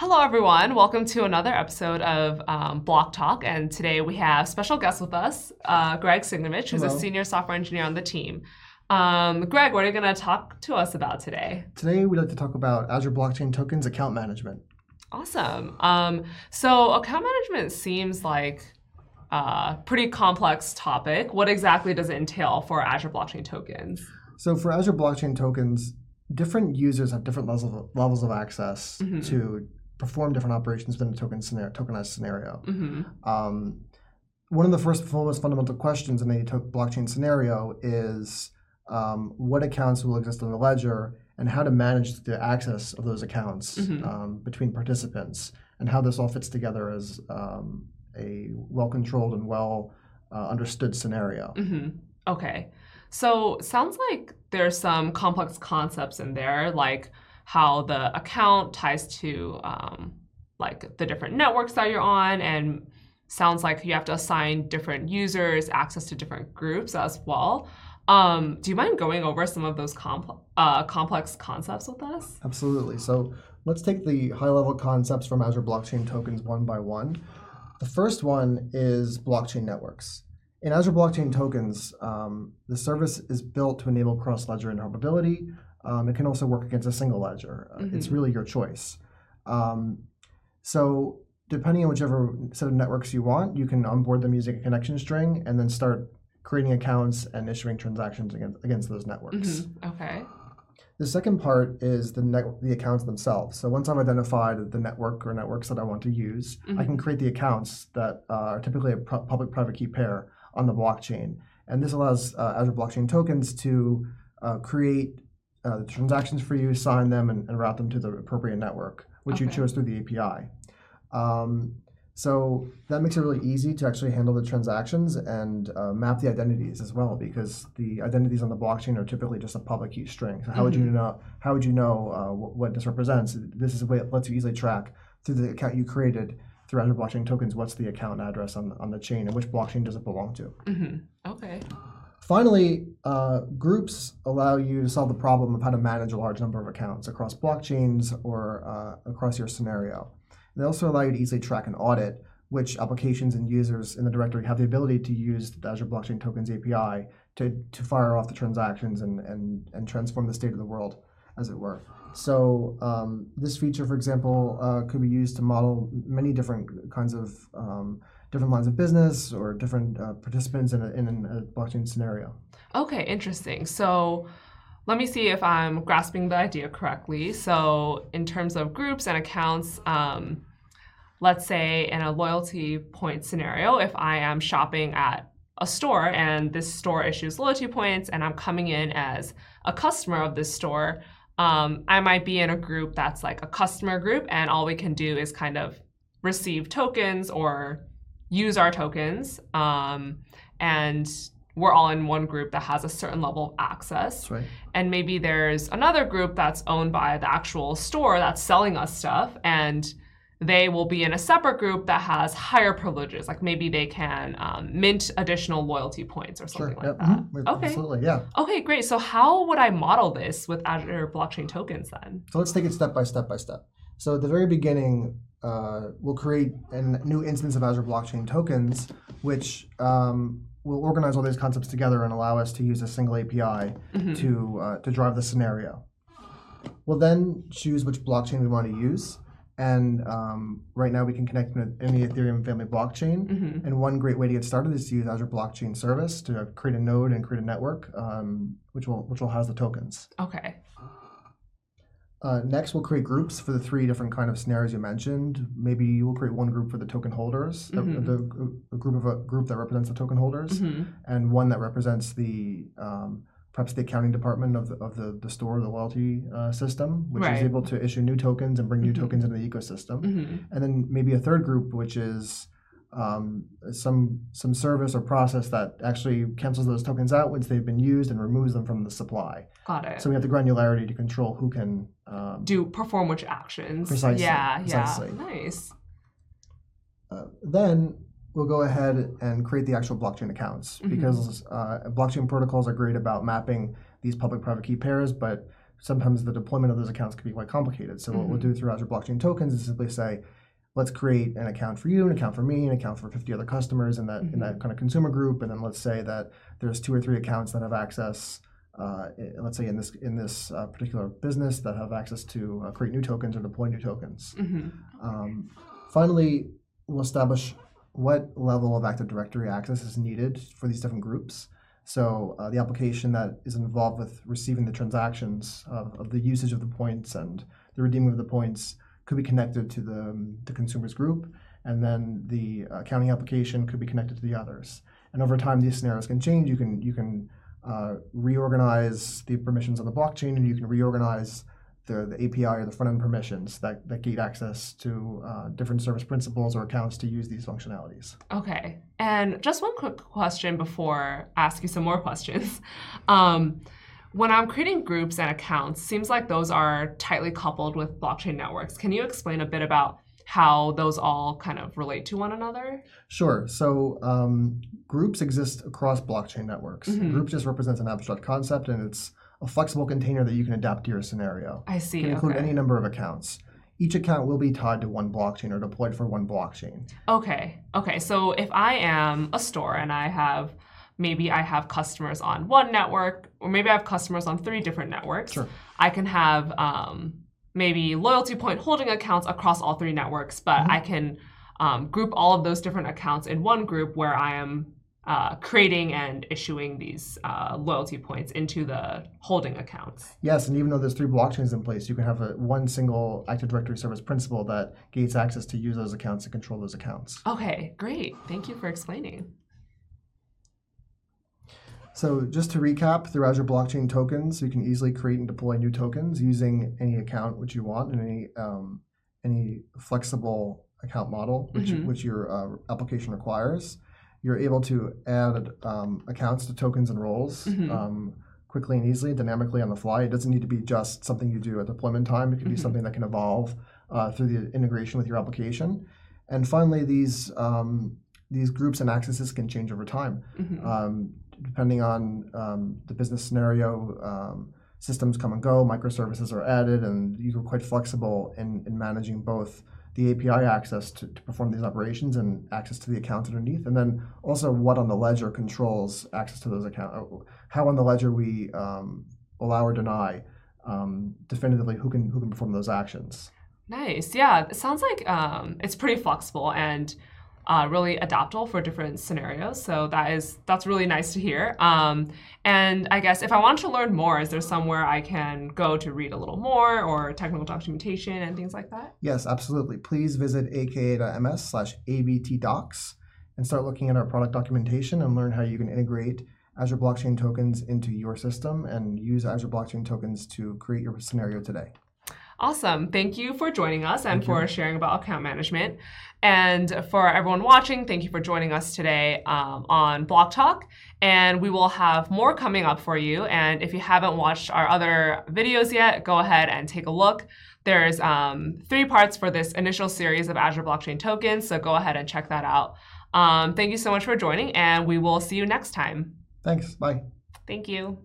Hello, everyone. Welcome to another episode of Block Talk. And today we have special guest with us, Greg Signovich, who's a senior software engineer on the team. Greg, what are you going to talk to us about today? Today, we'd like to talk about Azure Blockchain Tokens account management. Awesome. So account management seems like a pretty complex topic. What exactly does it entail for Azure Blockchain Tokens? So for Azure Blockchain Tokens, different users have different levels of access to perform different operations within a tokenized scenario. One of the most fundamental questions in a blockchain scenario is what accounts will exist on the ledger and how to manage the access of those accounts between participants, and how this all fits together as a well-controlled and well-understood scenario. Okay. So sounds like there's some complex concepts in there, like how the account ties to like the different networks that you're on, and sounds like you have to assign different users access to different groups as well. Do you mind going over some of those complex concepts with us? Absolutely. So let's take the high-level concepts from Azure Blockchain Tokens one by one. The first one is blockchain networks. In Azure Blockchain Tokens, the service is built to enable cross-ledger interoperability. It can also work against a single ledger. It's really your choice. So depending on whichever set of networks you want, you can onboard them using a connection string and then start creating accounts and issuing transactions against those networks. Okay. The second part is the accounts themselves. So once I've identified the network or networks that I want to use, I can create the accounts that are typically a public-private key pair on the blockchain. And this allows Azure Blockchain Tokens to create the transactions for you, sign them, and route them to the appropriate network, which you chose through the API. So that makes it really easy to actually handle the transactions and map the identities as well, because the identities on the blockchain are typically just a public key string. So how would you know? How would you know what this represents? This is a way it lets you easily track through the account you created through Azure Blockchain Tokens. What's the account address on the chain, and which blockchain does it belong to? Okay. Finally, groups allow you to solve the problem of how to manage a large number of accounts across blockchains or across your scenario. They also allow you to easily track and audit which applications and users in the directory have the ability to use the Azure Blockchain Tokens API to fire off the transactions and transform the state of the world, as it were. So this feature, for example, could be used to model many different kinds of different lines of business or different participants in a blockchain scenario. Okay, interesting. So let me see if I'm grasping the idea correctly. So in terms of groups and accounts, let's say in a loyalty point scenario, if I am shopping at a store and this store issues loyalty points and I'm coming in as a customer of this store, I might be in a group that's like a customer group, and all we can do is kind of receive tokens or use our tokens, and we're all in one group that has a certain level of access. That's right. And maybe there's another group that's owned by the actual store that's selling us stuff, and they will be in a separate group that has higher privileges. Like maybe they can mint additional loyalty points or something like that. Okay. Absolutely, yeah. Okay, great. So how would I model this with Azure Blockchain Tokens then? So let's take it step by step. So at the very beginning, we'll create a new instance of Azure Blockchain Tokens, which will organize all these concepts together and allow us to use a single API to drive the scenario. We'll then choose which blockchain we want to use. And right now we can connect with any Ethereum family blockchain. And one great way to get started is to use Azure Blockchain Service to create a node and create a network, which will house the tokens. Okay. Next, we'll create groups for the three different kind of scenarios you mentioned. Maybe we'll create one group for the token holders, a group that represents the token holders, and one that represents the perhaps the accounting department of the store, the loyalty system, which is able to issue new tokens and bring new tokens into the ecosystem. And then maybe a third group, which is some service or process that actually cancels those tokens out once they've been used and removes them from the supply. Got it. So we have the granularity to control who can perform which actions. Precisely. Yeah. Precisely. Nice. Then we'll go ahead and create the actual blockchain accounts, because blockchain protocols are great about mapping these public-private key pairs, but sometimes the deployment of those accounts can be quite complicated. So what we'll do through Azure Blockchain Tokens is simply say, let's create an account for you, an account for me, an account for 50 other customers in that kind of consumer group, and then let's say that there's 2 or 3 accounts that have access. Let's say in this particular business that have access to create new tokens or deploy new tokens. Finally, we'll establish what level of Active Directory access is needed for these different groups. So the application that is involved with receiving the transactions of the usage of the points and the redeeming of the points could be connected to the consumers group, and then the accounting application could be connected to the others. And over time, these scenarios can change. You can reorganize the permissions on the blockchain, and you can reorganize the API or the front-end permissions that gate access to different service principals or accounts to use these functionalities. Okay. And just one quick question before I ask you some more questions. When I'm creating groups and accounts, seems like those are tightly coupled with blockchain networks. Can you explain a bit about how those all kind of relate to one another? Sure. So groups exist across blockchain networks. Group just represents an abstract concept, and it's a flexible container that you can adapt to your scenario. I see. It can include any number of accounts. Each account will be tied to one blockchain or deployed for one blockchain. Okay. So if I am a store and I have customers on one network, or maybe I have customers on 3 different networks. Sure. I can have maybe loyalty point holding accounts across all 3 networks, but I can group all of those different accounts in one group where I am creating and issuing these loyalty points into the holding accounts. Yes, and even though there's 3 blockchains in place, you can have one single Active Directory service principal that gates access to use those accounts and control those accounts. Okay, great. Thank you for explaining. So just to recap, through Azure Blockchain Tokens, you can easily create and deploy new tokens using any account which you want and any flexible account model which your application requires. You're able to add accounts to tokens and roles quickly and easily, dynamically on the fly. It doesn't need to be just something you do at deployment time. It can be something that can evolve through the integration with your application. And finally, these groups and accesses can change over time. Depending on the business scenario, systems come and go, microservices are added, and you're quite flexible in managing both the API access to perform these operations and access to the accounts underneath, and then also what on the ledger controls access to those accounts, how on the ledger we allow or deny definitively who can perform those actions. Nice. Yeah, it sounds like it's pretty flexible and really adaptable for different scenarios. So that's really nice to hear. And I guess if I want to learn more, is there somewhere I can go to read a little more or technical documentation and things like that? Yes, absolutely. Please visit aka.ms/abtdocs and start looking at our product documentation and learn how you can integrate Azure Blockchain Tokens into your system and use Azure Blockchain Tokens to create your scenario today. Awesome. Thank you for joining us and for sharing about account management. And for everyone watching, thank you for joining us today on Block Talk. And we will have more coming up for you. And if you haven't watched our other videos yet, go ahead and take a look. There's 3 parts for this initial series of Azure Blockchain Tokens, so go ahead and check that out. Thank you so much for joining, and we will see you next time. Thanks. Bye. Thank you.